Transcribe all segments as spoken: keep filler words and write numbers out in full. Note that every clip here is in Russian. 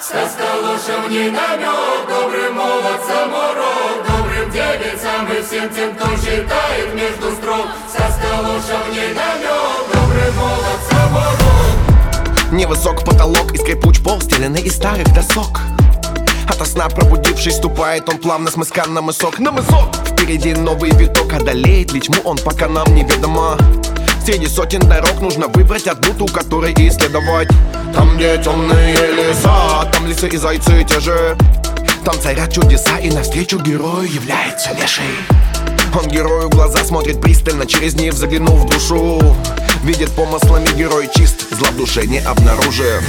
Сказка ложь, в ней намек. Добрый молод, самород. Добрым девицам и всем тем, кто читает между строк. Сказка ложь, в ней намек. Добрый молод, самород. Невысок потолок и скрипуч пол, стеленный из старых досок. Ото сна пробудившись, ступает он плавно с мыска на мысок. На мысок! Впереди новый виток, одолеет ли тьму он, пока нам неведомо. Среди сотен дорог нужно выбрать одну, ту, которой исследовать. Там, где темные леса, там лисы и зайцы те же. Там царят чудеса, и навстречу герою является леший. Он герою в глаза смотрит пристально, через них заглянув в душу. Видит помыслами герой чист, зла в душе не обнаружив.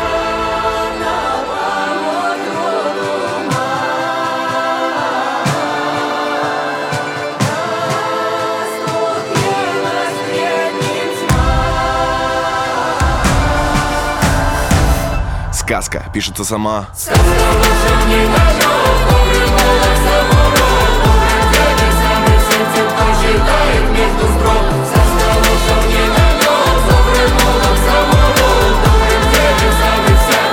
Сказка пишется сама. Сказка ложь, в ней намек. Добрый молод, самород. Добрым девицам и всем тем, кто читает между строк. Сказка ложь, в ней намек. Добрый молод, самород. Добрым девицам и всем,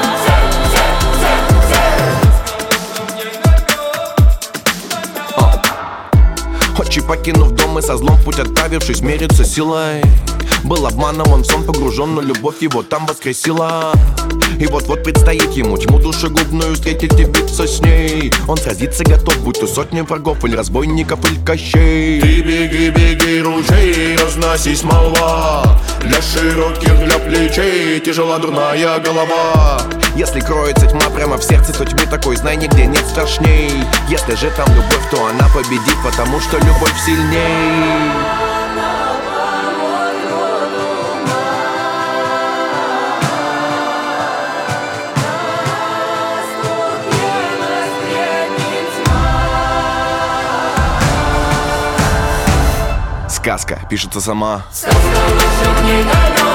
всем, всем, всем, всем. Отчи, покинув дом и со злом в путь отправившись, мериться силой. Был обманован в сон погружен, но любовь его там воскресила. И вот-вот предстоит ему тьму душегубную встретить и биться с ней. Он сразиться готов, будь то сотни врагов или разбойников, или кощей. Ты беги, беги, ружей, разносись молва. Для широких, для плечей тяжела дурная голова. Если кроется тьма прямо в сердце, то тьмы такой, знай, нигде нет страшней. Если же там любовь, то она победит, потому что любовь сильней. Сказка пишется сама. Сказка ложь, в ней намек.